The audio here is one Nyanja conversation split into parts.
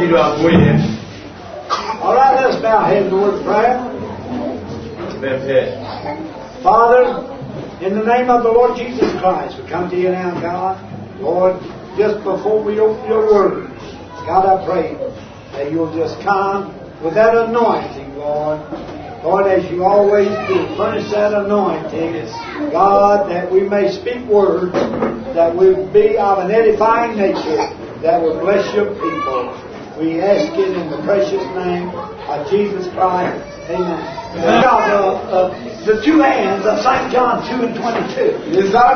All right, let's bow our heads in a word of prayer. Father, in the name of the Lord Jesus Christ, we come to you now, God. Lord, just before we open your words, God, I pray that you'll just come with that anointing, Lord. Lord, as you always do, furnish that anointing, God, that we may speak words that will be of an edifying nature, that will bless your people. We ask it in the precious name of Jesus Christ. Amen. Now, the two hands of St. John 2 and 22.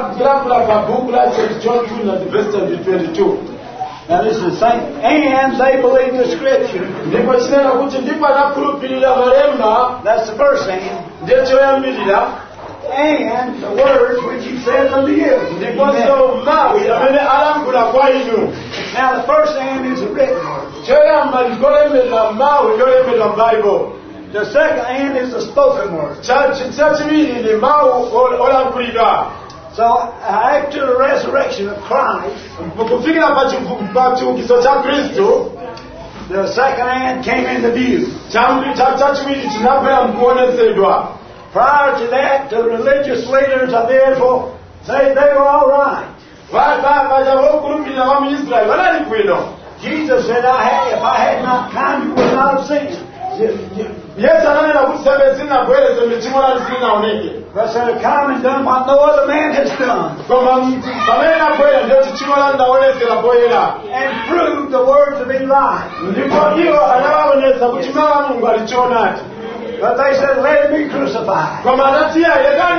Now this is St. And they believe the Scripture. That's the first hand. And the words which he said unto you. Now the first hand is the written word. The second hand is the spoken word. So after the resurrection of Christ, the second hand came into view. Prior to that, the religious leaders of Israel, they were all right. Jesus said, if I had not come, you would not have seen. But I said, come and done what no other man has done. And prove the word to be right. But they said, let him be crucified. Hallelujah.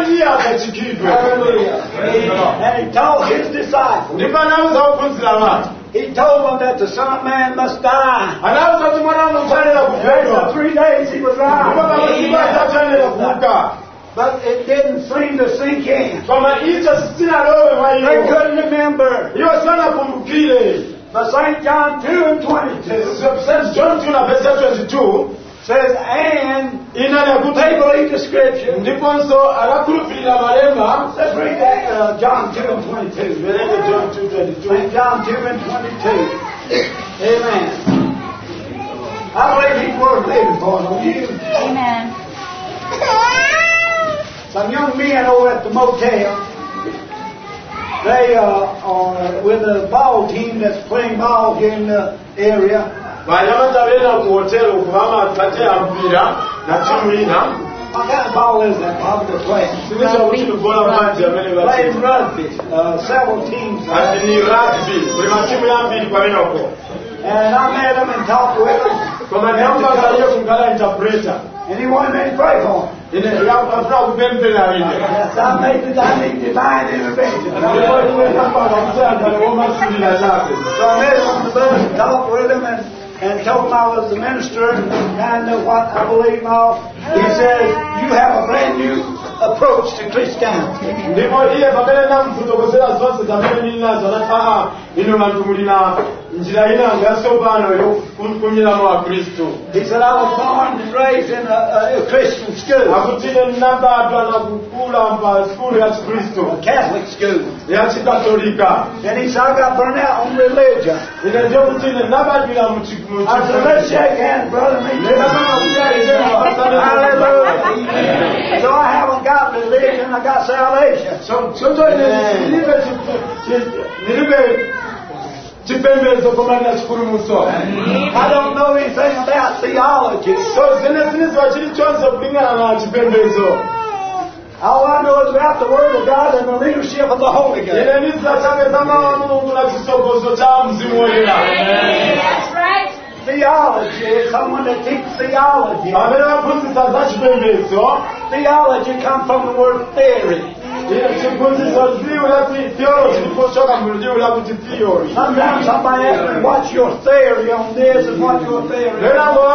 And he told his disciples, he told them that the Son of Man must die. And after 3 days he was rise. But it didn't seem to sink in. They couldn't remember. But St. John 2 and 22 says, and they believe the Scripture. Let's read that, John 2 and 22. St. John 2 and 22. Amen. I believe he's worth living for, don't you? Amen. Some young men over at the motel, they are with a ball team that's playing ball here in the area. What kind of ball is that, Bob, they're playing? Playing rugby. Several teams. And I met him and talked with him. And he wanted me to pray for him. Yes, I need divine intervention. So I met him on the bus and talked with him and told him I was the minister and kind of what I believe of. He says, you have a brand new approach to Christianity. He said, I was born and raised in a Christian school. A Catholic school. And he said, I got burnt out on religion. I said, let's shake hands, brother. Hallelujah. So I haven't got religion, I got salvation. I don't know anything about theology. All I know is about the Word of God and the leadership of the Holy Ghost. That's right. Theology is someone that teaches theology. Theology comes from the word theory. Sometimes somebody asks me, what's your theory on this and what's your theory? I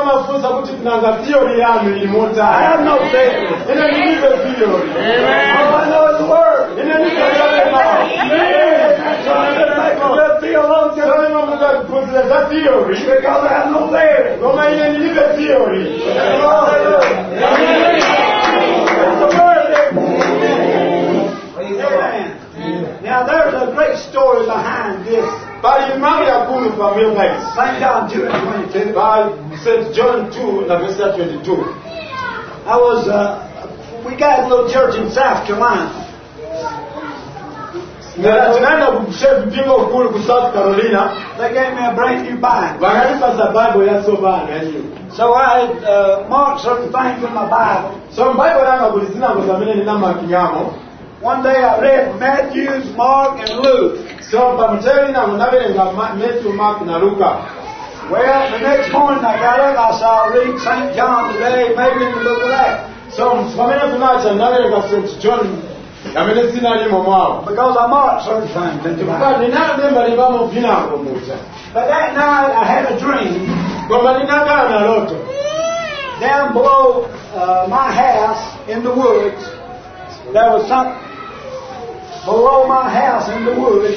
have no theory. All I know is the Word. So I just make a good theologian because I have no theory. Amen. Now there's a great story behind this. St. John 2 and 22. St. John 2 na verse 22. We got a little church in South Carolina. Tunaenda kushare vipimo kule ku South Carolina. They gave me a brand new Bible. Wakanipa Bible ya sobana hiyo. So I had marked certain things in my Bible. So Bible yangu kulizina kuzamini ni namba kinyamo. One day I read Matthew, Mark, and Luke. So pamcheli na munabelenga Matthew, Mark na Luka. Well, the next morning I got up, I saw read St. John today, maybe in the book of Acts. So mfamene tunacha nabelenga St. John. Because I marked certain things in the Bible. But that night I had a dream. Down below my house in the woods, there was something below my house in the woods.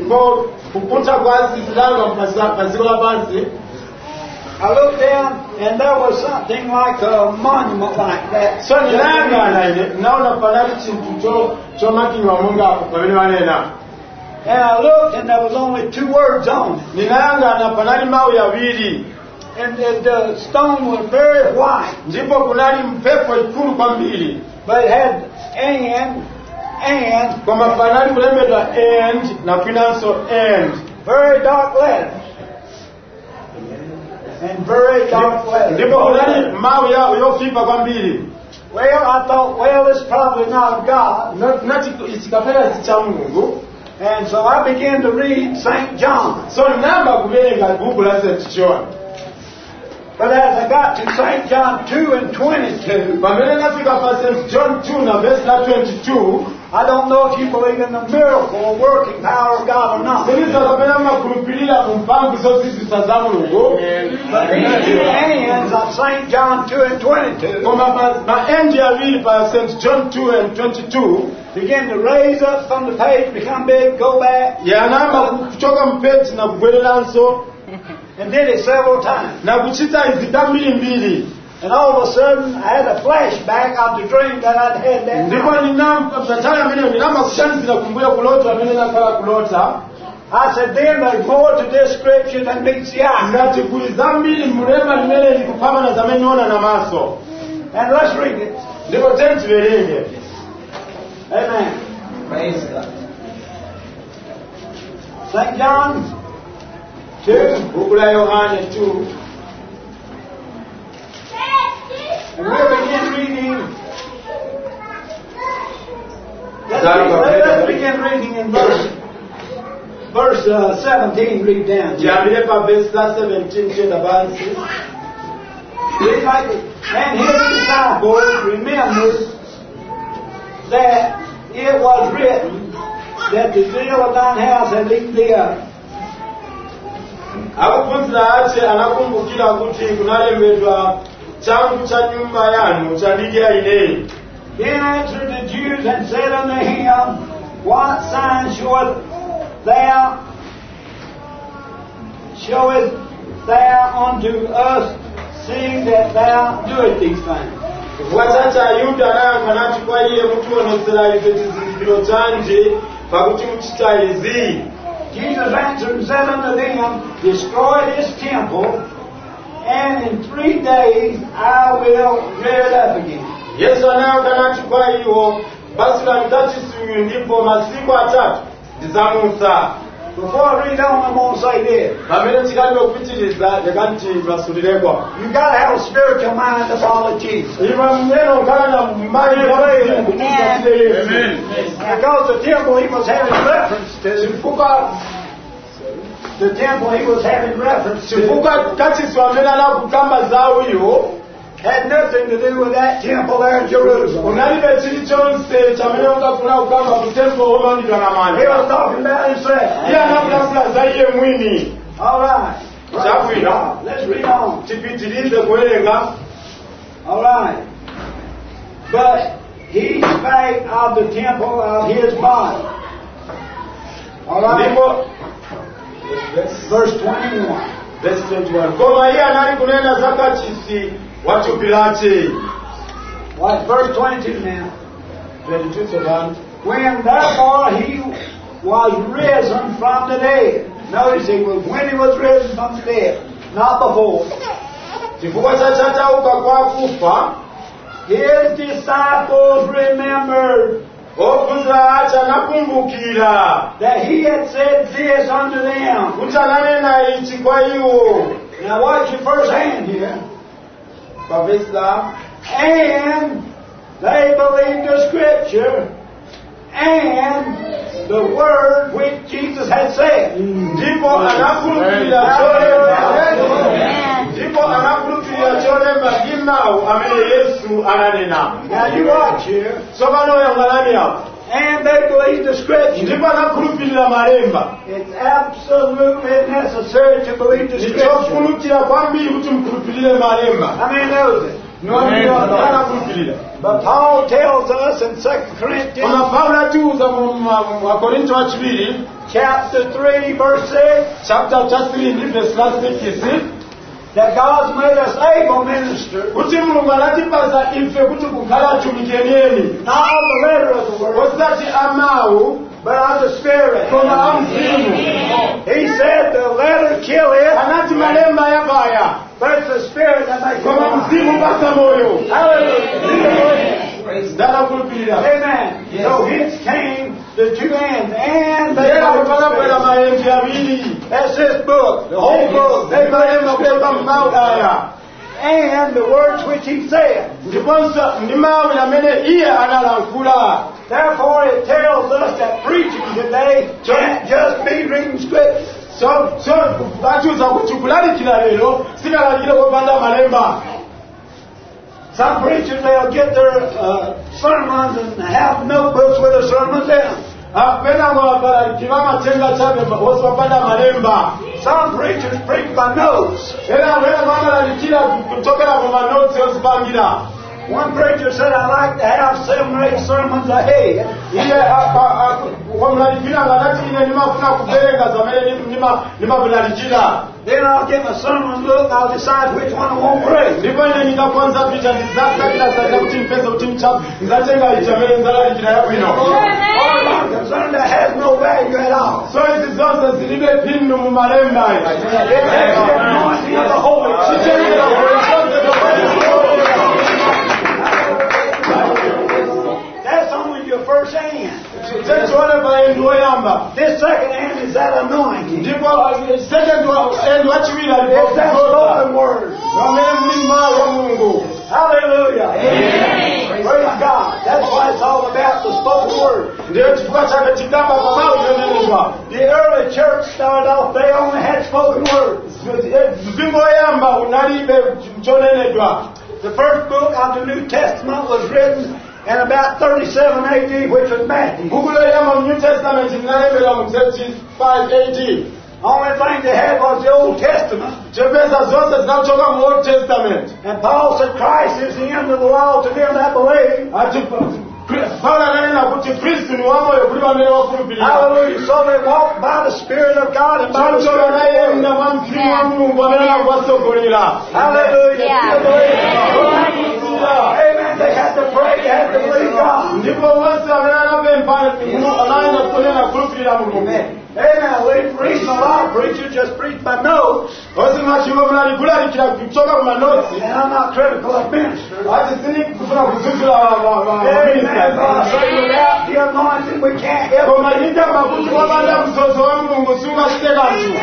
I looked down and there was something like a monument like that. And I looked and there was only 2 words on it. And the stone was very white. But it had and very dark letters. And very dark letters. Well, I thought, well, this is probably not God. And so I began to read St. John. But as I got to St. John 2 and 22, I don't know if you believe in the miracle or working power of God or not. But the hands of St. John 2 and 22 begin to raise up from the page, become big, go back. And did it several times. And all of a sudden, I had a flashback of the dream that I'd had that night. I said, then there's more to this scripture than meets the eye. And let's read it. Amen. Praise God. St. John 2. And we'll begin reading. Let's begin reading in verse 17. Read down. And his disciples remembered that it was written that the zeal of thine house had eaten thee up. Then answered the Jews and said unto him, What sign showest thou unto us, seeing that thou doest these things? Jesus answered and said unto them, Destroy this temple, and in 3 days I will rear it up again. Before I read on, I'm going to say this. You've got to have a spiritual mind to follow Jesus. Because the temple he was having reference to, had nothing to do with that temple there in Jerusalem. He was talking about himself. All right. Let's read on. All right. But he spake of the temple of his body. All right. Verse 21. Verse 21. What verse 22 now. 22 to when therefore he was risen from the dead. Notice when he was risen from the dead, not before. chifukwa chachauka kwa kufa, his disciples remembered ophunzira ache anakumbukira that he had said this unto them. kuti ananena ichi kwa iwo. Now watch your first hand here. Pa verse la, And they believed the Scripture and the word which Jesus had said. ndipo anakhulupirira cholemba ndi mawu amene Yesu ananena. Now you watch here. Tsopano yang'anani apo. And they believed the Scripture. Ndipo anakhulupirira malemba. It's absolutely necessary to believe the Scripture. Ndichofunikira kwambiri kuti mukhulupirire malemba. How many knows it? Anakhulupirira. But Paul tells us in 2 Corinthians Koma Paulo atiuza mu Akorinto wachibiri, chapter 3 verse 6 chapter 3 ndi verse 6, that God's made us able ministers, kuti Mulungu anatipasa ife kuti kukhala atumiki enieni, not of the letter of the word, osati amawu but of the Spirit. koma amzimu. He said the letter kill it, Anati malemba yabaya, but it's the Spirit that makes it koma alive. mzimu pasa moyo. Hallelujah. Ndanakhulupirira. Amen. So hence came the two ends, and they Era believed the kupalapela Spirit. maenji abiri. That's this book, the whole book. They believed the Kulemba Spirit. mawu aya. And the words which he said. Ndiponso ndi mawu amene iye analankhula. Therefore it tells us that preaching today can't just be reading scripture. So atiuza kuti kulalikira lero sikalalikire kopanda malemba. Some preachers, they'll get their sermons and have notebooks with their sermons in them. Apena ngolalikira matenga chabe osopanda malemba. Some preachers preach by notes. Era wena vamalalikira kutokera mu manotsi osipangira. One preacher said, I like to have 7 or 8 sermons ahead. Iye wamulalikira nganati ine nimafuna kuverenga zamene nimavulalikira. Then I'll get my sermon book and I'll decide which one I won't preach. Ndipo ine ndikakonza picha ndizasakira kuti mpeza kuti nzatenga ichi amene nzalalikira yabwino. I'm concerned that has no value at all. So izi zonse zilibe phindu mu malemba. It has the anointing of the Holy Spirit. That's only your first hand. Techione paendu oyamba. This second hand is that anointing. Ndipo second end wachiwiri It's that spoken word. amene muli mawu ya Mulungu. Hallelujah. Amen. Praise God. That's why it's all about the spoken word. Ndiyo chifukwa chake chikamba pa mawu yonenedwa. The early church started off, they only had spoken words. Mpingo oyamba unalibe chonenedwa. The first book of the New Testament was written in about 37 AD, which was Matthew. Buku loyamba mu New Testament linalembedwa mu 35 AD. Only thing they had was the Old Testament. Chepesa zonse zinachoka mu Old Testament. And Paul said Christ is the end of the law to them that believe. Ati Paulo ananena kuti Kristu ni wamoyo kuli wamene wakhulupirira. Hallelujah. So they walk by the Spirit of God and by the Choncho Spirit of anayenda God. mwa mzimu wa Mulungu amene akuwasogolera. Hallelujah. Kukhulupirira. Amen. They had to pray, they had to believe God. Ndipo wonse amene anapempha anayenda kunena kukhulupirira Mulungu. Amen. The reason a lot of preachers just preach by notes, Osimachimwe mulalikira kuchoka ku manotsi. and I'm not critical of ministers. Ati sini kufuna kuzuzula Amen. God say without the anointing we can't help. koma linda makuti wapanda mzozo wa Mulungu sungachite kanthu.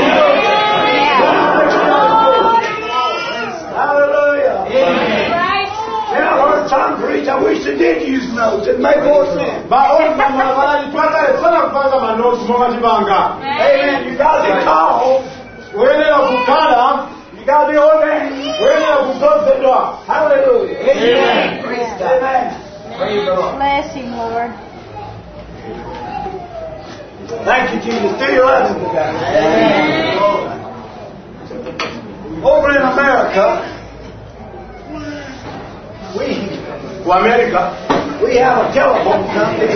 Hallelujah. And I heard some preach, I wish they did use notes. It made more sense. Vanalitwakale sana kupanga manotsi monga chipanga. Amen. You got to be called. Uyenera kukhala, You got to be ordained. uyenera kudzozedwa. Hallelujah. Amen. Amen. Bless him, Lord. Thank you, Jesus. Do your lesson today. Over in America, we have a telephone company.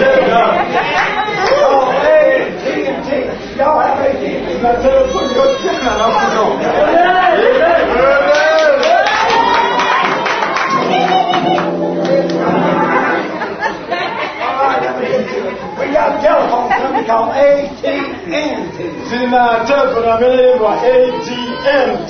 Oh, AT&T. Y'all have AT&T. We got a telephone company called AT&T. Sina telephone amelelebwa AT&T.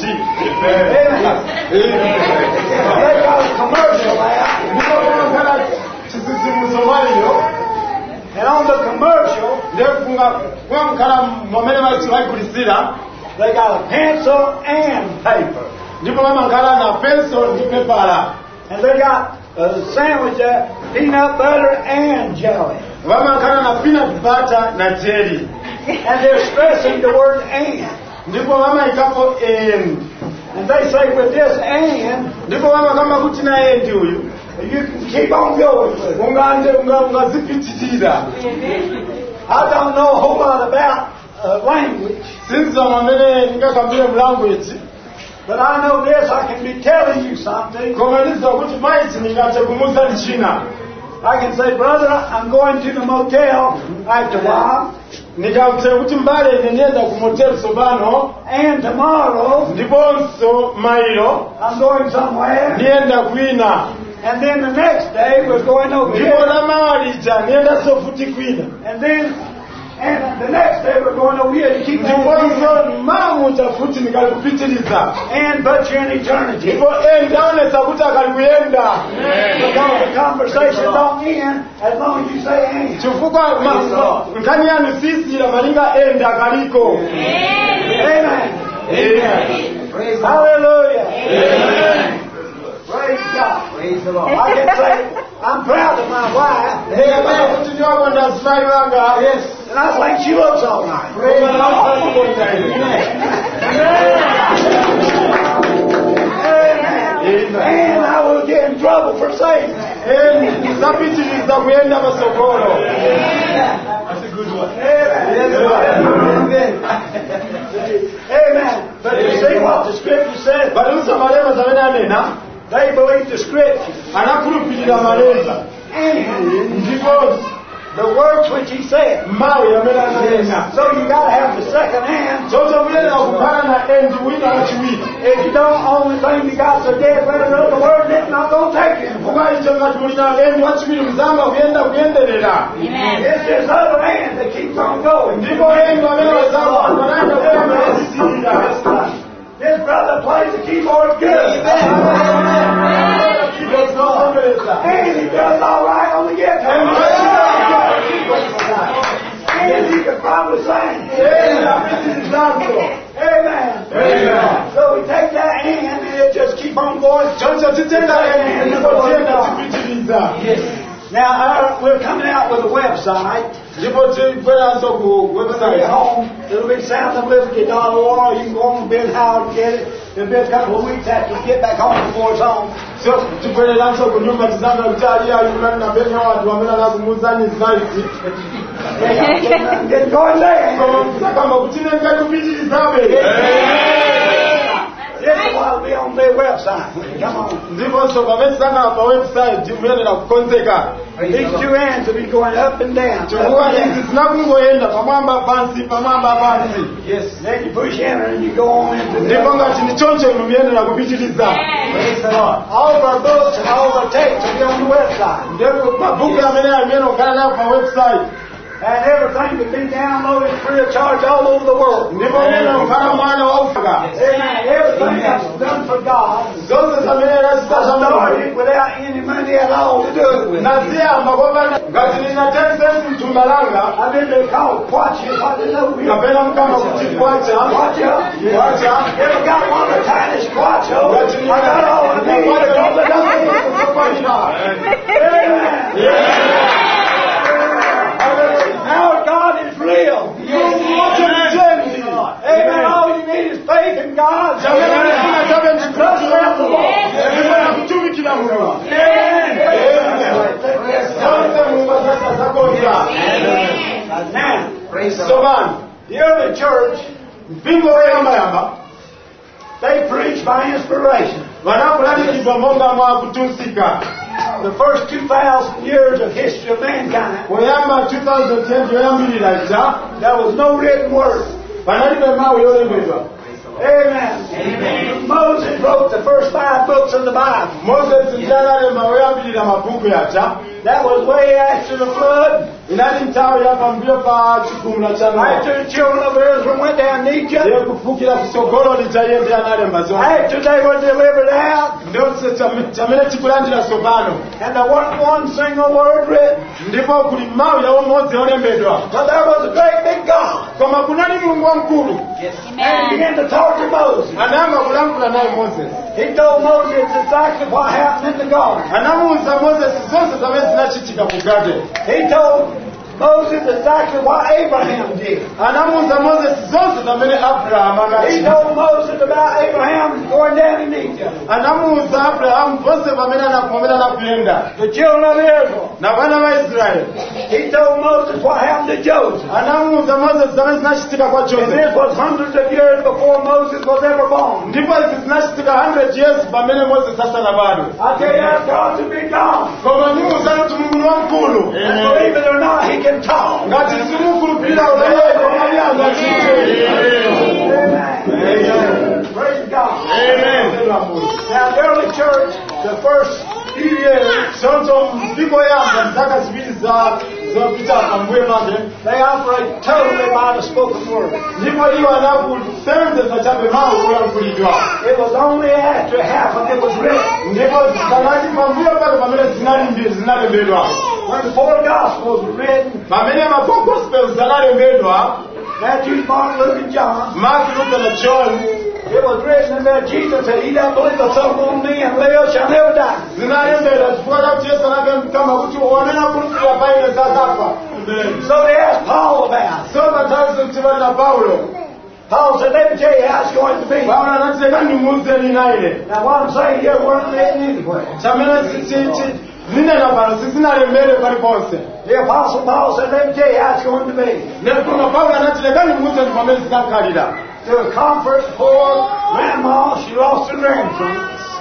They got a commercial out. Ndipo kana chisisimuso waliyo. And on the commercial, kwa kana mwamene waikulisira, they got a pencil and paper. ndipo kana na pencil ndi pepala. And they got a sandwich there, peanut butter and jelly. Kana na peanut butter na jelly. And they're stressing the word and. Ndipo ikapo And they say with this and, ndipo kama kuti na and uyu, you can keep on going with it. Ungazipitirira. I don't know a whole lot about language. Since mwamene ngakambire language, but I know this, I can be telling you something. Komaliza kuti maiti ningache kumuza nchina. I can say, brother, I'm going to the motel after a while. Nikaute kuti mbale nenda ku motel sobano, and tomorrow ndiponso mailo I'm going somewhere. Nienda kwina. And then the next day we're going over here. Ndipo na mawalija nienda so futi kwina. And the next day we're going over here to keep on. Ndiponso mamu tafuti nikalipitiliza. And but you're in eternity. Ndipo ndaonesa kuti akalikuenda. Because the conversation don't end as long as you say and. Chifukwa nkani yanu sisi la malinga enda kaliko. Amen. Amen. Hallelujah. Amen. Praise God. Praise the Lord. I can say I'm proud of my wife. Yes. And I think she looks all right. Praise the Lord. Amen. And I will get in trouble for saying that. That's a good one. Amen. But you see what the Scripture says? They believe the Scripture. And the words which he said. So you got to have the second hand. If you don't, only thing you got to get rid of the word, it's not going to take you. It's this other hand that keeps on going. This brother plays the keyboard good. And he does all right on the guitar. And he can probably sing. Amen. So we take that hand and it just keep on going. Now we're coming out with a website. Home. It'll be soundofliberty.org. You can go on Ben Howard and get it. It'll be a couple of weeks after we get back home before it's home. Get going there. This is what will be on their website. Come on. These two hands will be going up and down. Yes. Then you push enter and you go on into the all of our books and all of our tapes will be on the website. And everything can be downloaded free of charge all over the world. Amen. Everything that's done for God started without any money at all to do it with. I've been called Quatcha. What is that? Quatcha. Ever got one of the tiniest Quatcha? I got all of them. Amen. Our God is real. Amen. All you need is faith in God. Trust in the Lord. Now, the early church, they preach by inspiration. The first 2,000 years of history of mankind, there was no written word. Amen. Moses wrote the first 5 books of the Bible. That was way after the flood. inali nthawi yapambuyo pa chigumula cha Nowa. After the children of Israel went down to Egypt. Ndiye kufukira kusogolo lijaye ndi analemba zonse. After they were delivered out. Ndonse chamene tikulandira sopano. And there wasn't one single word written. Ndipo kuli mawu yawo modzi olembedwa. But there was a great big God. Koma kunali Mulungu wamkulu. And he began to talk to Moses. Anayamba kulankhula naye Moses. He told Moses exactly what happened in the garden. Anamuwuza Moses zonse zamene zinachitika ku garden. He told Moses exactly what Abraham did. Anamuwuza Moses zonse zamene Abraham He anachita. told Moses about Abraham going down in Egypt. Anamuwuza Abraham zonse pamene anakuyenda. The children of Israel. Na vana va Israeli. He told Moses what happened to Joseph. Anamuwuza Moses zamene zinachitika kwa And Joseph. this was hundreds of years before Moses was ever born. Ndipo izi zinachitika 100 years pamene Moses asanabadwe. I tell you, that's God to be God. Koma nimuwuza kuti Mulungu wamkulu. And believe it or not, He can talk. Ngati simukhulupirira uleye koma iye angachite. Amen. Praise God. Amen. Now, the early church, the first few years, Sonso mpiko yamba zaka ziwiri zopita pambuyo pake. they operate totally by the spoken word. Ndipo iwo anakusenzesa chabe mawu kulankhulidwa. It was only after half of it was written. Ndipo zikanati pambuyo pake pamene zinalembedwa. When the four Gospels were written, Pamene ma four gospels analembedwa, Matthew, Mark, Luke, and John, Mark, Luke na John, it was written in there, Jesus said, He that believeth on me and live shall never die. zinalembedwa chifukwa chakuti Yesu anakamba kuti onena kukhulupirira pa ine sazafa. So they asked Paul about it. So vatauze mtivali na Paulo. Paul said, let me tell you how it's going to be. Paulo anati kandimuuze ninaile. Now what I'm saying here weren't written anywhere. Chamene zinena pano sizinalembedwe paliponse. The Apostle Paul said, let me tell you how it's going to be. Nekoma Paulo anati kandimuuze pamene zikankalira. To comfort poor grandma, she lost her grandson.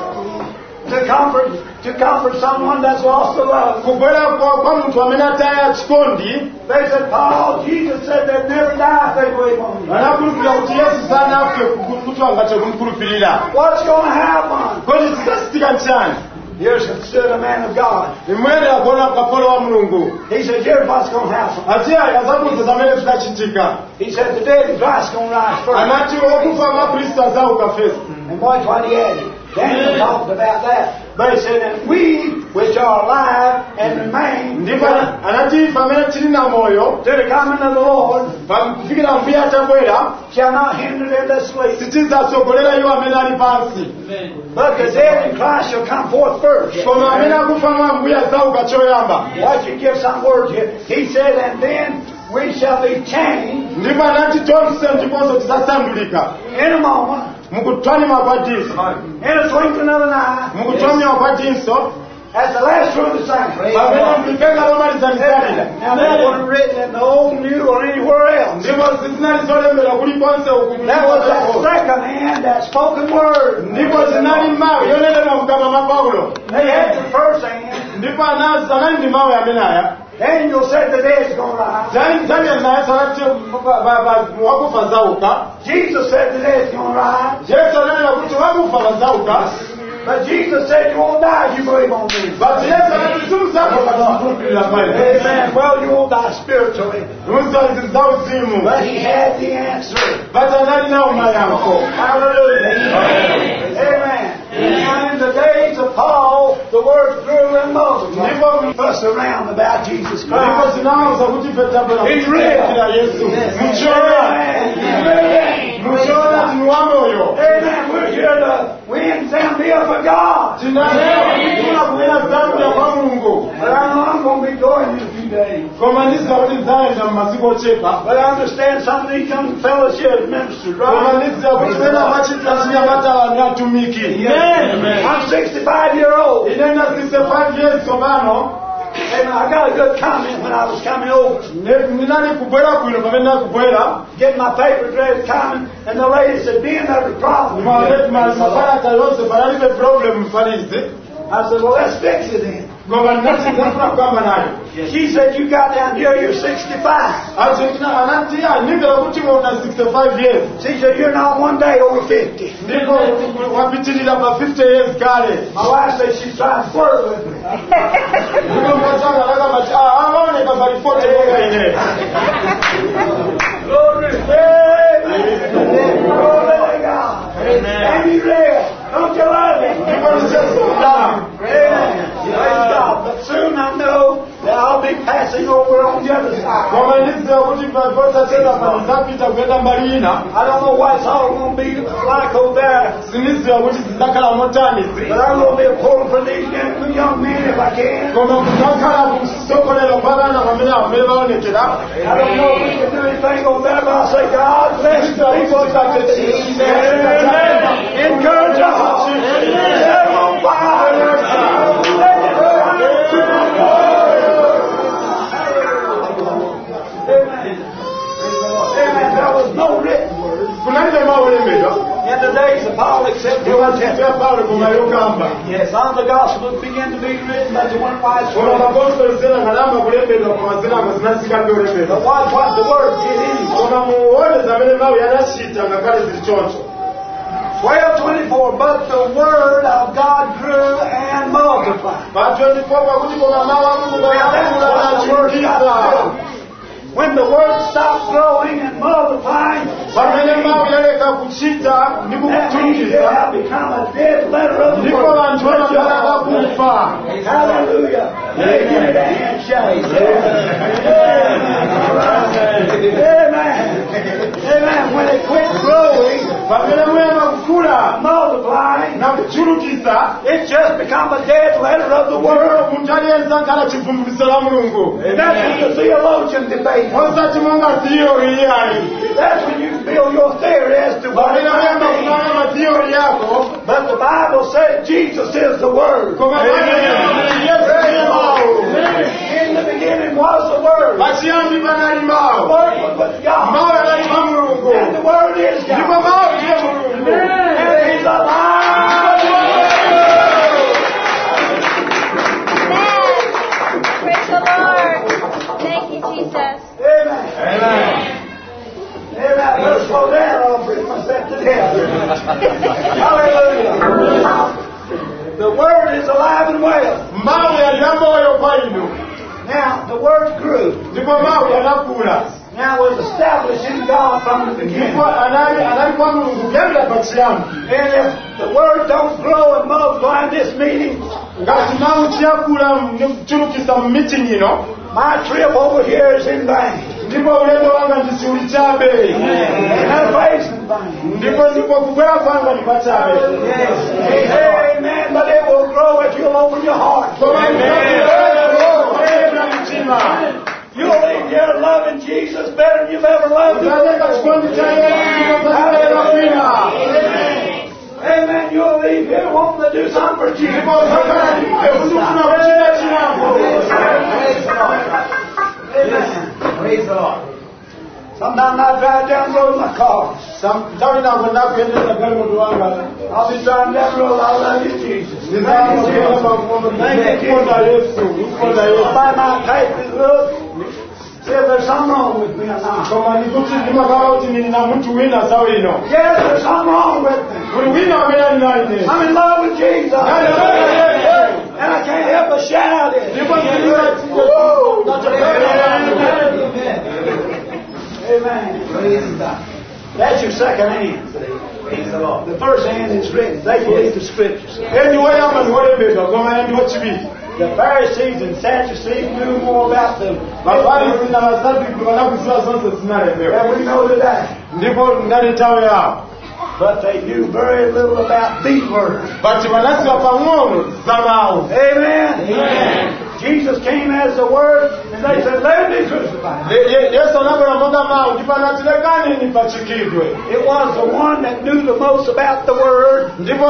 To comfort someone that's lost a love. Kubwera kwa mtu amene ataya chikondi. They said, Paul, Jesus said they'd never die if they believe on me. Anakhulupirira kuti Yesu sanafe kuti angathe kumkhulupirira. What's going to happen? Kodi zikachitika nchani? Here's stood a man of God. Imwene akuona kapolo wa Mulungu. He said, here's what's going to happen. Atiya azakuza zamene zidachitika. He said, the dead in Christ's going to rise first. Anati okufa amakhristu azauka first. And watch what he added. Daniel talked about that. But he said, and we which are alive and remain Ndipo anati pamene tili na moyo to the coming of the Lord kufikira mbuye atabwera shall not hinder them that sleep. sitizatsogolera iwo amene ali pansi. But the dead in Christ shall come forth first. Koma amene akufa mwa mbuye azauka choyamba. Watch you give some words here. He said, and then we shall be changed Ndipo anati tonse ndiponso tidzasandulika in a moment, mukutwanywa kwa diso, in a twinkling of an eye, mukutwanywa kwa diso at the last truth of sanctuary. pamene mlipenga lomaliza lisalira. Now that wasn't written in the Old, New, or anywhere else. Ndipo zinali zolembera kulikonse uku. That was that second hand, that spoken word. Ndipo zinali mawu yonenera mukama mwa Paulo. They had the first hand. Ndipo anali ndi mawu amenaya. Daniel said the dead's going to rise. Daniel naye sanati wakufa zauka. Jesus said the dead's going to rise. Yesu ananena kuti wakufa vazauka. But Jesus said you won't die if you believe on me. But Yesu anati simuzafa pachikhulupirira pa ine. Amen. Well, you won't die spiritually. Muzazi zauzimu. But he had the answer. But anali nawo mayankho. Hallelujah. Amen. Now in the days of Paul, the word grew and multiplied. Ndipo Fuss around about Jesus ndipo Christ. zinaanza kuti petapela He's real. kila Yesu. Muchora ni wa moyo. Amen. We're here to win Zambia for God. Tunataka kuona Zambia kwa Mungu. But I know I'm going to be going in a few days. Koma ndiza kuti nzaenda mumasiku ochepa. But I understand some of these young fellows here as ministers, Koma right? ndiza kuti pena machitira chinyamata anatumiki. Amen. I'm 65-year-old. Inenda 65 years sobano. And I got a good comment when I was coming over. Ninali kubwera kuno pamene nakubwera. Getting my papers ready coming, and the lady said, being there's a problem. Maparata yonse panalibe problem palizi. I said, well, let's fix it then. Koma ndati ndafuna kugamba nayo. She said, you got down here, you're 65. Anati ningera kuti una 65 years. She said, you're not one day over 50. Ndiko wapitilira pa 50 years kale. My wife said she's trying to flirt with me. Ndiko mwachanga koma ndidziwa kuti posachedwa padzapita kuyenda mbali ina. I don't know what it's all going to be like over there. Sindidziwa kuti zidzakhala motani. But I'm going to be a pulling for these young men if I can. Koma kudzakhala kusokolera kwa vana pamene vaonekera. I don't know if we can do anything over there, but I say, God bless the people that did this. Encourage your heart. Set them on fire. Amen. There was no written word. In the days of Paul except the Old Testament. Yes, on the Gospels began to be written, but they weren't widespread. But what the Word did anyway. 12:24, but the Word of God grew and multiplied. When the Word stops growing and multiplying, that means it has become a dead letter of the Word. Hallelujah. Amen. Amen. When it quits growing, multiplying, it's just become a dead letter of the Word. That's when the theologian debate. That's when you build your theory as to what it means. But the Bible says Jesus is the Word. In the beginning was the Word. The Word was with God. And the Word is God. And He's alive. Praise the Lord. Thank you, Jesus. Amen. Amen. Amen. Let's slow down. I'll bring myself to death. Hallelujah. The Word is alive and well. Now, the Word grew. Now, was established in God from the beginning. And if the Word don't grow and multiply in this meeting, my trip over here is in vain. And that place in vain. Amen. But it will grow if you'll open your heart. You'll leave here loving Jesus better than you've ever loved Him. Amen. You'll leave here wanting to do something for Jesus. Amen. Praise the Lord. Sometimes I drive down the road in my car. I'll be driving down the road. I love you, Jesus. Thank you, Jesus. Somebody might take this look. See if there's something wrong with me or not. Yes, there's something wrong with me. I'm in love with Jesus. And I can't help but shout it. Amen. Praise God. That's your second hand. Praise the Lord. The first hand is written. They believe the Scriptures. The Pharisees and Sadducees knew more about them than we know today. But they knew very little about the Word. Amen. Amen. Jesus came as the Word, and they said, let Him be crucified. It was the one that knew the most about the Word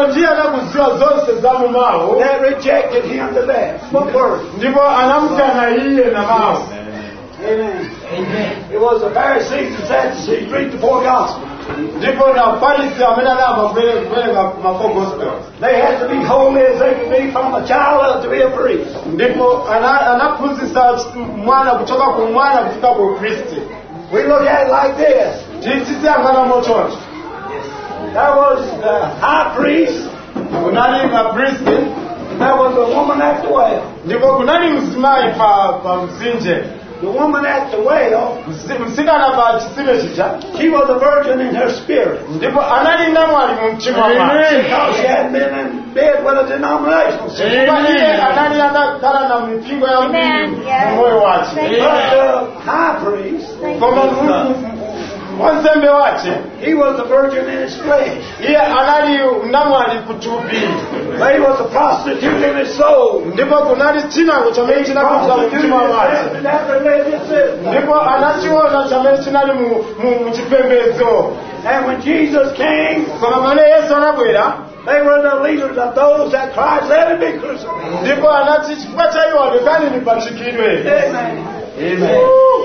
that rejected Him to death. What Word? Amen. Amen. It was the Pharisees and Sadducees. Read the four Gospels. They had to be holy as they could be from a child to be a priest. We look at it like this. There was the high priest. There was the woman at the well. The woman at the well, she was a virgin in her spirit. Because she hadn't been in bed with a denominational spirit. na mipingo ya Amen. Yes. moyo wake. Thank But the high priest, Thank Kama you. wanzembe wache he was a virgin in his flesh. iye anali mnamwali kutubiri But he was a prostitute in his soul. ndipo kunali chinango chamene chinapita mu mtima wake In that religious system. ndipo anachiona chamene chinali mu chipembedzo. And when Jesus came, Koma pamene Yesu anabwera they were the leaders of those that Christ let him be crucified. ndipo anati chifukwa cha iwo adekani nipachikidwe. Amen. Amen.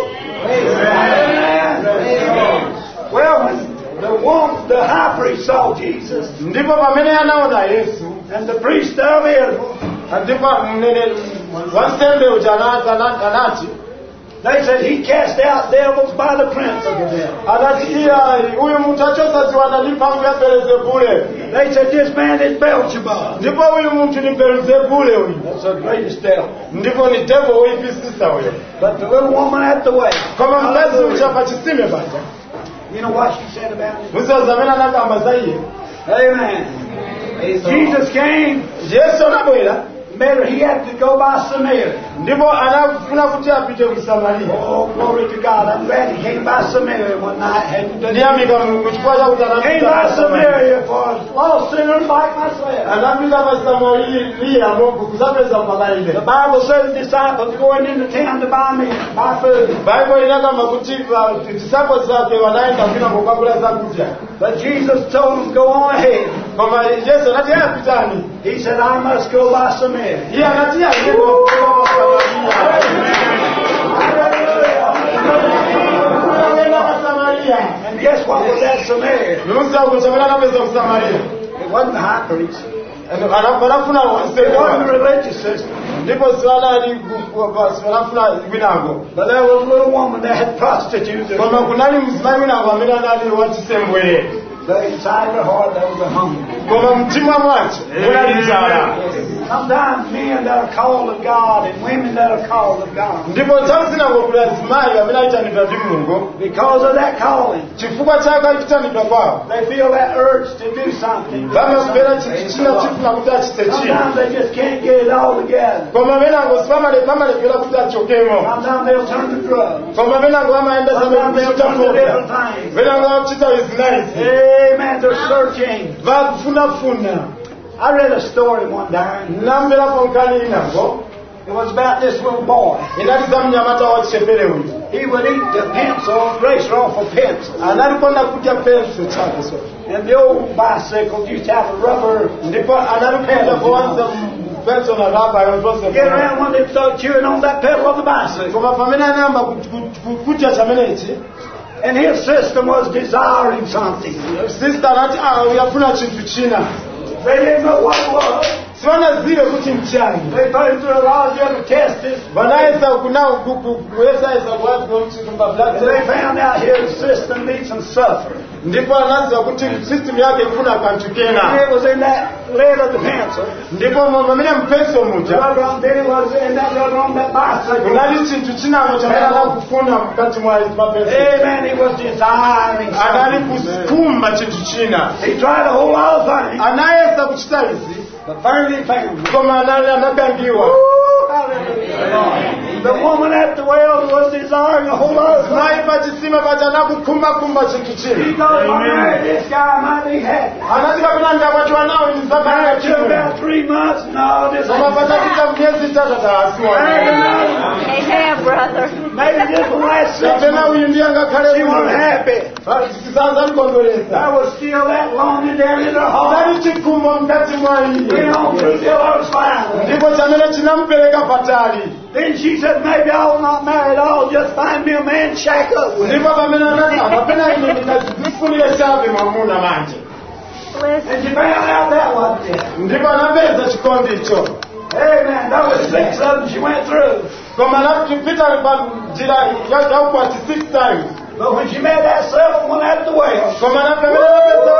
Amen. Well, when the high priest saw Jesus, Ndipo pamene anaona Yesu and the priest of Israel, ndipo mnene wansembe uja anati they said he cast out devils by the prince of the devil. anati huyu mtu achosaziwana ndi mphamvu ya Belzebule. They said this man is Beelzebub. Ndipo huyu mtu ni Belzebule huyu. That's the greatest devil. Ndipo ni devil woipisisa huyo. But the little woman at the well, Koma mkazi uja pachisime paja. you know what she said about it? Musazamena nakamba za iye. Amen. Jesus came, Yesu anabwera he had to go by Samaria. ndipo anafuna kuti apite ku Samaria. Oh, glory to God. I'm glad he came by Samaria one night. Ndiyamika Mulungu chifukwa chakuti Came by Samaria for lost sinners like myself. anapita pa Samaria Mungu kuzapeza pakaile. The Bible says the disciples going into town to buy food. Bible inakamba kuti disciples zake wanaenda kwina kukagula zakudya. But Jesus told them, go on ahead. Koma Yesu anati apitani. He said, I must go by Samaria. Iye anati ayenda kwa Samaria. And guess what was that Samaria? Nusa kuchamana anapeza ku Samaria. It wasn't the high priest. Anafuna It wasn't the wansembe. religious system. Ndipo swala anafuna winango. But there was a little woman that had prostituted. Koma kunali mzimayi winango amene anali wachisembwe. But inside her heart there was a hunger. Koma mtima mwace munali njala. Sometimes men that are called of God and women that are called of God, Ndipo tamuzinango kuli azimayi amene ayitanidwa ndi Mulungu. because of that calling, Chifukwa chake ayitanidwa kwawo. they feel that urge to do something. Vamapera chinthu china chifuna kuti achite china. Sometimes they just can't get it all together. Koma venango pamalepera kuti achokemo. Sometimes they'll turn to drugs. Koma venango amaenda Sometimes they'll kuchita turn to different moto. things. Venango akuchita izinaizi. Amen. They're searching. Vakufunafuna. I read a story one time. Namberapo nkani inango. It was about this little boy. Inali za mnyamata wachipembere uyu. He would eat the pencil, eraser off a pencil. Analikonda kudya penso chake so. And the old bicycle used to have a rubber. Ndipo analikonda kuanza penso na raba yozose. Get around when they start chewing on that pedal of the bicycle. Koma pamene anayamba kudya chamenechi. And his system was desiring something. Sister anati uyafuna chinthu china. They didn't know what it was. Siwanazive kuti mchani. They put him through a lot of different tests. Vanaweza kunao kuweza kuwatu mchitumba And blood. they found out his system needs some sulfur. Ndipo anaanza kuti system yake ifuna kantu And kena. it was in that lead of the pencil. Ndipo mwamene mpenso The muja. rubber on, then it was in that rubber on that bicycle. Kunali chinthu chinamo chamene anakufuna mkati mwa mapenso. Amen. He was desiring Anali something. kusukuma chinthu china. He tried a whole lot of things. Anayesa kuchita izi. But finally he found it. Koma anakangiwa. Hallelujah. The woman at the well was desiring a whole lot of things. Mai pachisima pacha nakukumba chinthu He china. thought, if I marry this guy, I might be happy. Anati kapena ndapatiwa nawo Married nizakaya to about 3 months. No, this Koma ain't patapita miezi tatu ataasiwa. Amen, brother. maybe just the last 6 Kapena months. uyu ndiye She ngakhale wasn't happy. chisanza mkondolesa. There was still that longing down in her heart. Nali chikumbo mkati mwa Went iye. on through till her spine. Ndipo chamene chinamupereka patali. Then she said, maybe I'll not marry at all. Just find me a man, shack up with him. Ndipo pamene anati kapena ine ndikazifunire chabe mwamuna manje. Listen. And she found out that wasn't it. Ndipo anapeza chikondi icho. Amen. There was 6 of them she went through. Koma anapita pa njira ya ukwati 6 times. But when she met that 7th one at the well, Koma anapemene anapeza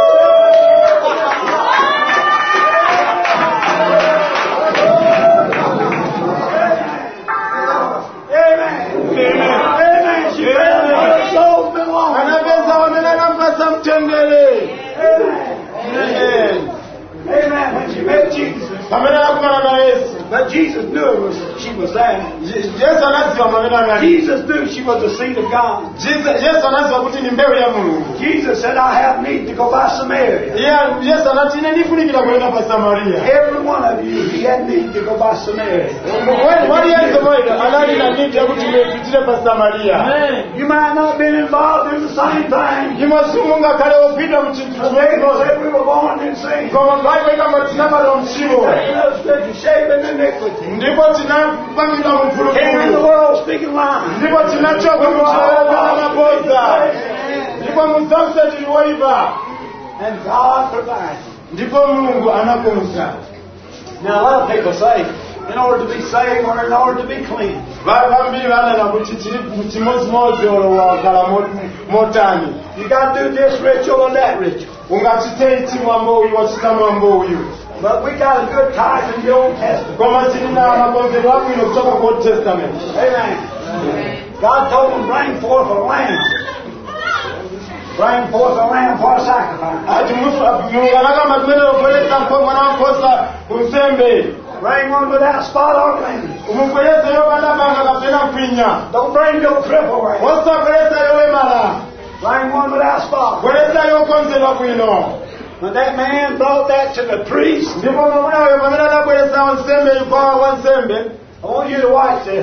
Amen. She found out her soul's been lost. anapeza wamene anampasa mtendere. Amen. Amen. Amen. When she met Jesus. Pamene anakumana na Yesu. But Jesus knew she was there. Yesu anaziwa mwamene anali. Jesus knew she was the seed of God. Yesu anaziwa kuti ni mbewu ya Mulungu. Jesus said, I have need to go by Samaria. Yesu anati ine ndifunikira kwenda pa Samaria. Every one of you, he had need to go by Samaria. Wali yense moyo anali na need ya kuti mepitire pa Samaria. You might not been involved in the same thing. Imasumunga kale opita mchintu chimeko. Said we were born in sin. Kwa Bible kama tinabala mchimo. Shaping iniquity. Ndipo tinapangika mfululizo. Came in the world speaking lies. Ndipo tinachoka mchana maboza. Ndipo mzamsa tuliwaiba. And God provides. Ndipo Mungu anakonza. Now a lot of people say, in order to be saved or in order to be clean. Vambiri vana na kuti chimozimozi wakala motani. You got to do this ritual and that ritual. Ungachiteiti mwambo uyu wachita mwambo uyu. But we got a good tithe in the Old Testament. Kwa masinina makonzero wako ino kutoka kwa Old Testament. Amen. God told them bring forth a lamb. Bring forth a lamb for a sacrifice. Ati Mungu anakama tuende kupeleka kwa mwana wakosa usembe. Bring one without spot or blemish. Umupeleza yo wanabanga kapena kwinya. Don't bring no cripple ram. Wasa peleza yo emala. Bring one without spot. Peleza yo konzero kwino. When that man brought that to the priest, ndipo mwana wewe pamela na peleza usembe kwa wansembe. I want you to watch this.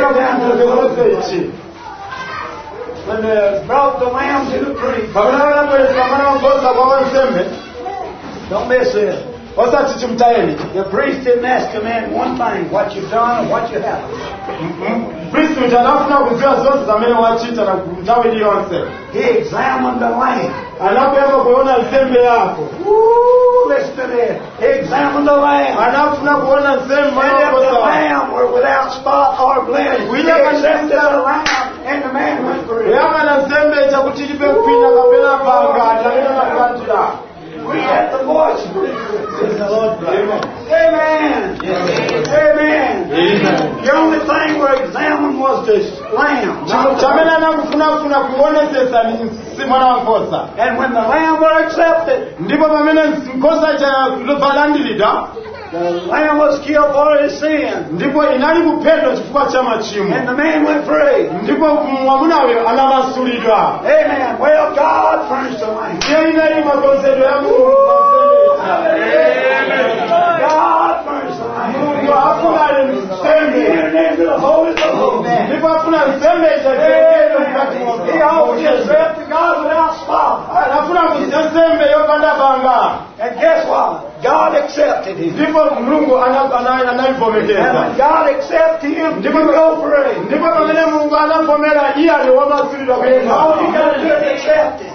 When they brought the lamb to the priest, don't miss this. The priest didn't ask him in one thing, what you've done or what you haven't. He examined the lamb. Woo, listen to this. He examined the lamb. And if the lamb were without spot or blemish, he accepted the lamb and the man went free. We had the voice. Amen. Amen. The only thing we examined was this lamb. And when the lamb were accepted, the lamb was killed for his sin. And the man went free. Amen. Well, God furnished the lamb. God furnished the lamb. Into the holiest of holies. He always accepted God without spot. And guess what? God accepted him. And when God accepted him, you go free. All you got to do is accept it.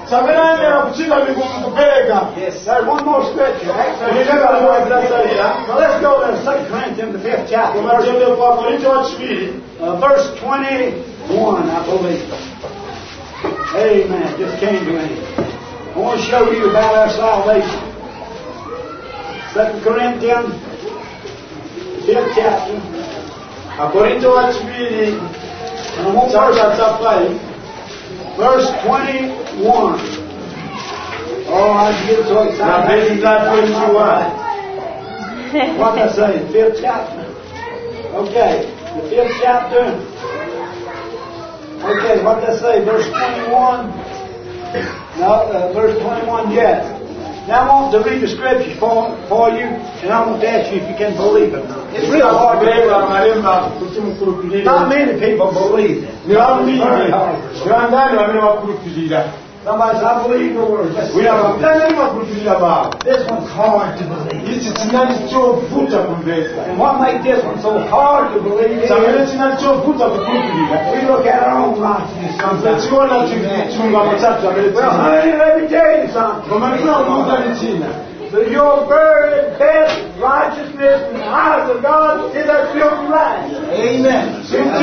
Yes, sir. One more scripture. Now let's go to 2 Corinthians, the 5th chapter. Verse 21, I believe. Amen. Just came to me. I want to show you about our salvation. 2 Corinthians, 5th chapter. Verse 21. Oh, I get so excited. What did I say? 5th chapter. Okay. The 5th chapter. Okay, what did I say? Verse 21. No, verse 21, yes. Now I want to read the scriptures for you, and I want to ask you if you can believe it. It's real hard to believe. Not many people believe it. Very hard. Somebody says, I believe the word. This one's hard to believe. And what makes this one so hard to believe is we look at our own righteousness sometimes. Well, honey, let me tell you something. That your very best righteousness in the eyes of God is a filthy life. Amen.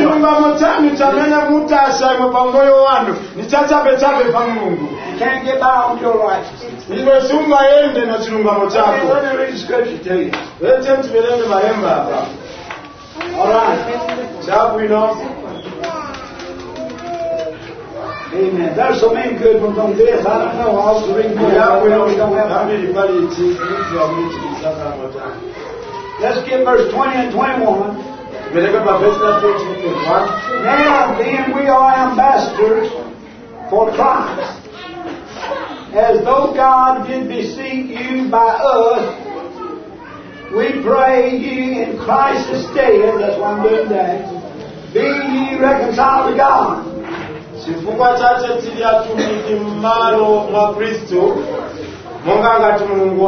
You can't get by on your righteousness. Let me read the scripture to you. All right. Amen. There's so many good ones on this. I don't know. I was reading more. We don't have time. let's get verse 20 and 21. Now then we are ambassadors for Christ, as though God did beseech you by us. We pray ye in Christ's stead, that's why I'm doing that, be ye reconciled to God. Chifukwa chache tili atumiki mmalo mwa Kristo, monga ngati Mulungu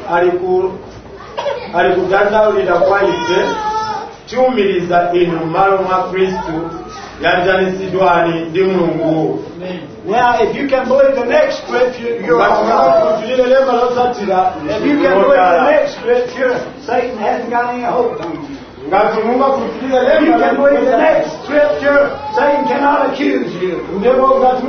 alikudandaulira kwa ife, tiumiriza inu mmalo mwa Kristo, yanjanisidwani ndi Mulungu. Now, if you can believe the next scripture, you're all right. If you can believe the next scripture, Satan hasn't got any hope on you. If you can believe the next scripture, Satan cannot accuse you. Let's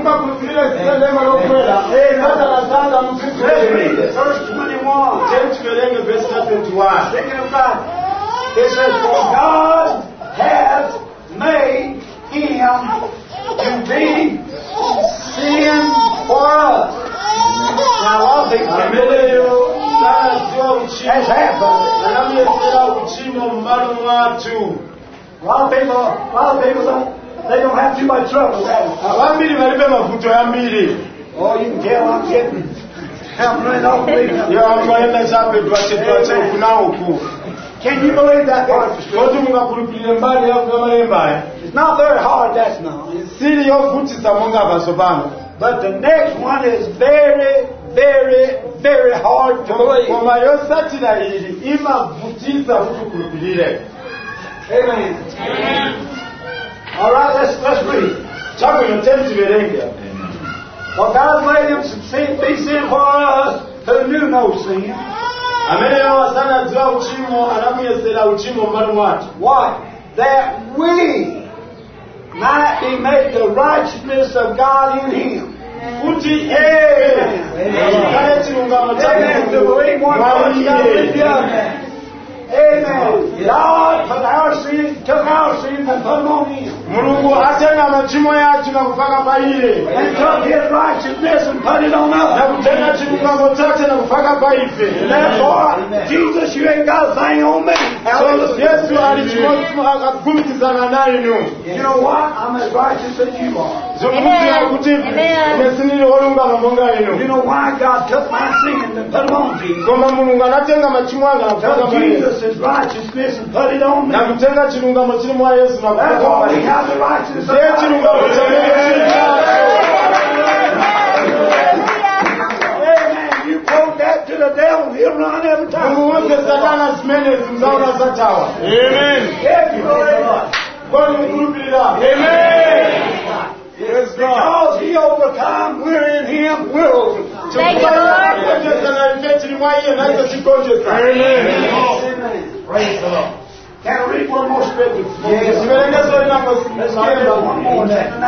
read it, verse 21. Speaking of God, it says, for God hath made him to be sin for us. Now, a lot of people can believe that's happened. A lot of people they don't have too much trouble with that. Oh, you can tell I'm running off leaving. Can you believe that part of the scripture? It's not very hard, that's not. But the next one is very, very, very hard to believe. Amen. All right, let's read. For God made him be sin for us who knew no sin. Why? That we might be made the righteousness of God in him. Amen. Amen. To believe one person, God believe the other. Amen. God took our sins and put them on him. And took his righteousness and put it on us. Therefore, Jesus, you ain't got a thing on me. You know what? I'm as righteous as you are. You know why God took my sins and put them on Jesus? Took Jesus' righteousness and put it on me. Therefore, we have the righteousness of God. Amen. You quote that to the devil, he'll run every time. Amen. If you believe it. Amen. Yes, because he overcome, we're in him, we're overcome. Thank you, Lord. Amen. Praise the Lord. Can I read one more scripture? Yes. Let's give one more.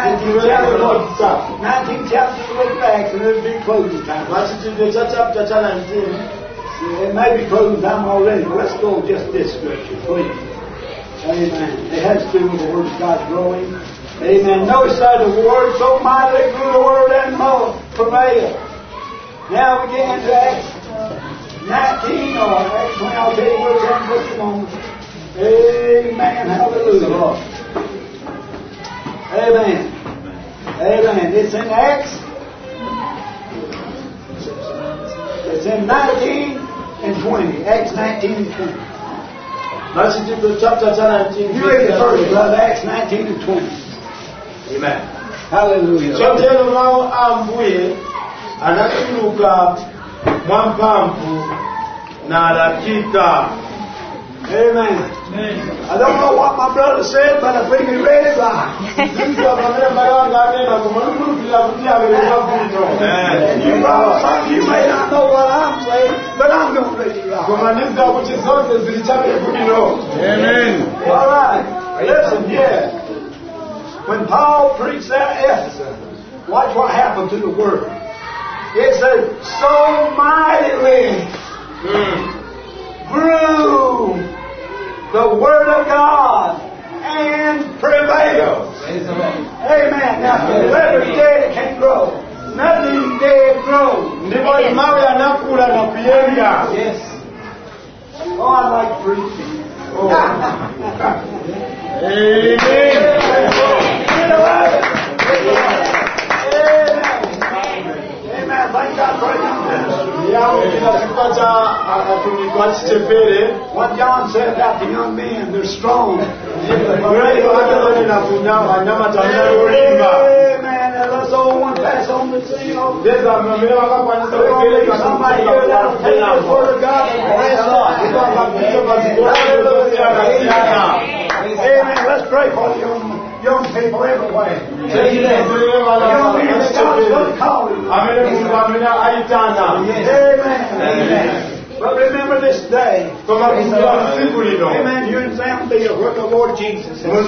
19th chapter, look back, and it'll be closing time. It may be closing time already, but let's go with just this scripture, please. Amen. It has to do with the Word of God growing. Amen. Notice that the Word so mightily grew the Word and more prevailed. Now we get into Acts 19 or Acts 20. I'll tell you what's in just a moment. Amen. Hallelujah. Amen. Amen. It's in Acts. It's in 19 and 20. Acts 19 and 20. You read it first, brother. Acts 19 and 20. Amen. Hallelujah. Amen. I don't know what my brother said, but if we can read it right. And you brothers, some of you may not know what I'm saying, but I'm going to read it right. Amen. All right. Listen here. When Paul preached at Ephesus, watch what happened to the Word. It said, so mightily grew the Word of God and prevailed. Amen. Now, whatever's dead, it can't grow. Nothing dead grows. Yes. Oh, I like free people. Oh. Amen. Thank God for you. What John said about the young men, they're strong. Amen. And let's all one pass on the scene. Somebody here that'll take this word of God and amen. Let's pray for the young people everywhere. Amen. But remember this day. Amen. You're in Zambia where the Lord Jesus is. May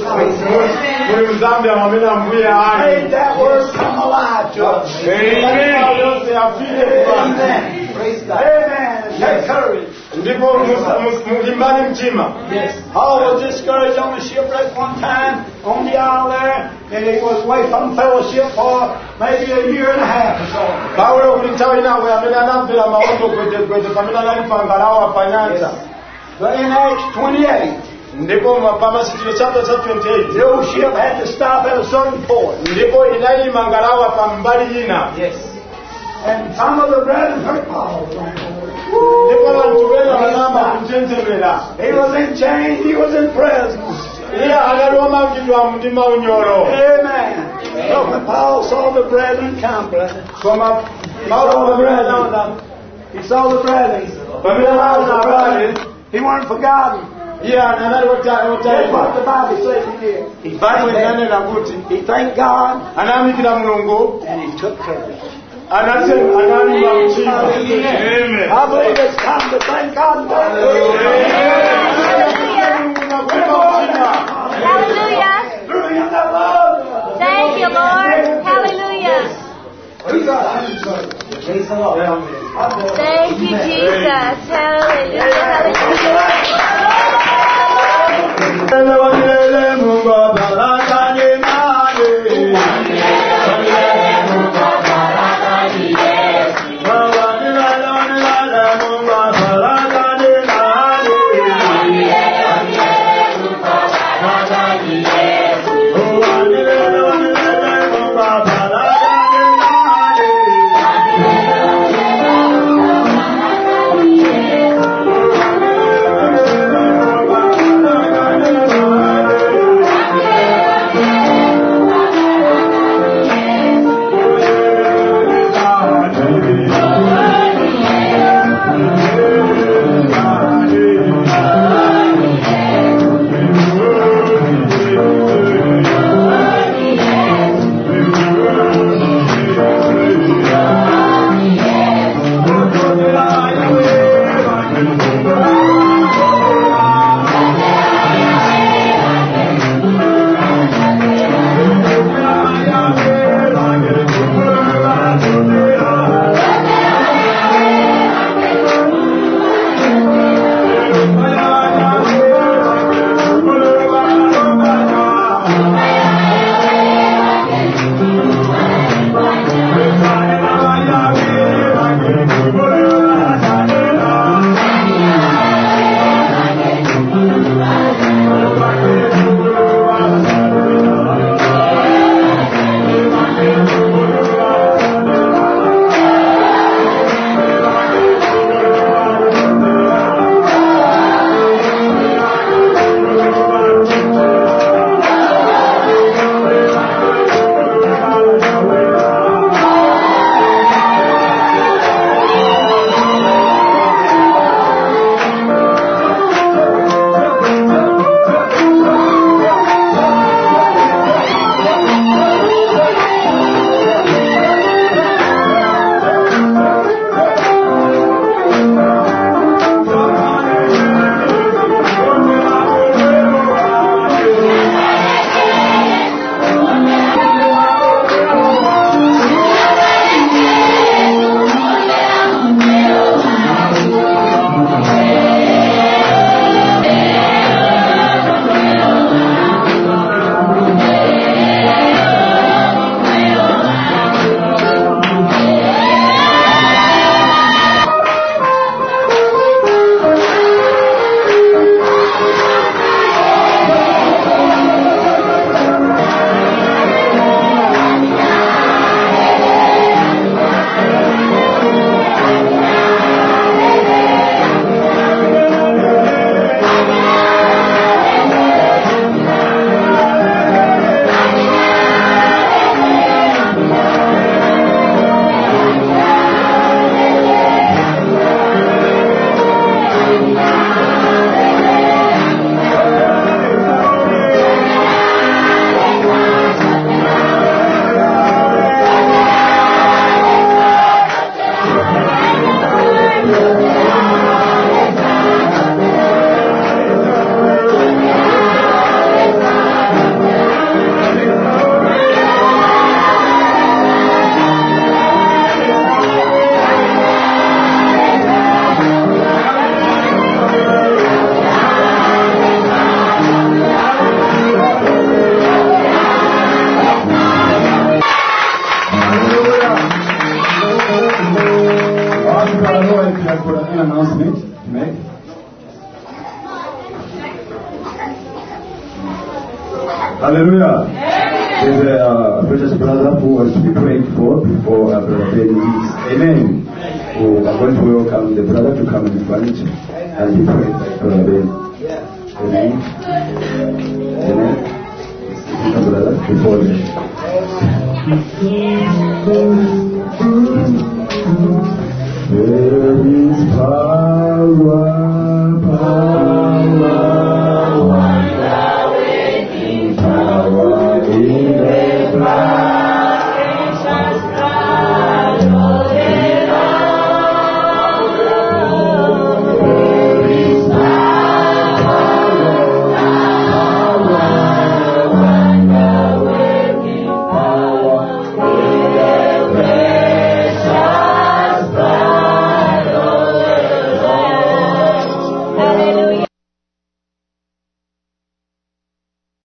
that word come alive to us. Amen. Praise God. Amen. Take courage. Yes. Paul was discouraged on the shipwreck one time on the isle there, and he was away from fellowship for maybe a year and a half or so. Yes. But in Acts 28, the old ship had to stop at a certain port. Yes. And some of the brethren heard Paul. He was in chains, he was in prison. Amen. So when Paul saw the brethren come, he saw the brethren. He weren't forgotten. That's what the Bible says he did. He thanked God and he took courage. Amen. I believe it's time to thank God. Hallelujah. Thank you, Lord. Hallelujah. Thank you, Jesus. Hallelujah. Hallelujah. There's a precious brother who was to be prayed for before Brother Ben leaves. Amen. We are going to welcome the brother to come in front and be prayed by Brother Ben. Amen. Amen. Brother, before you.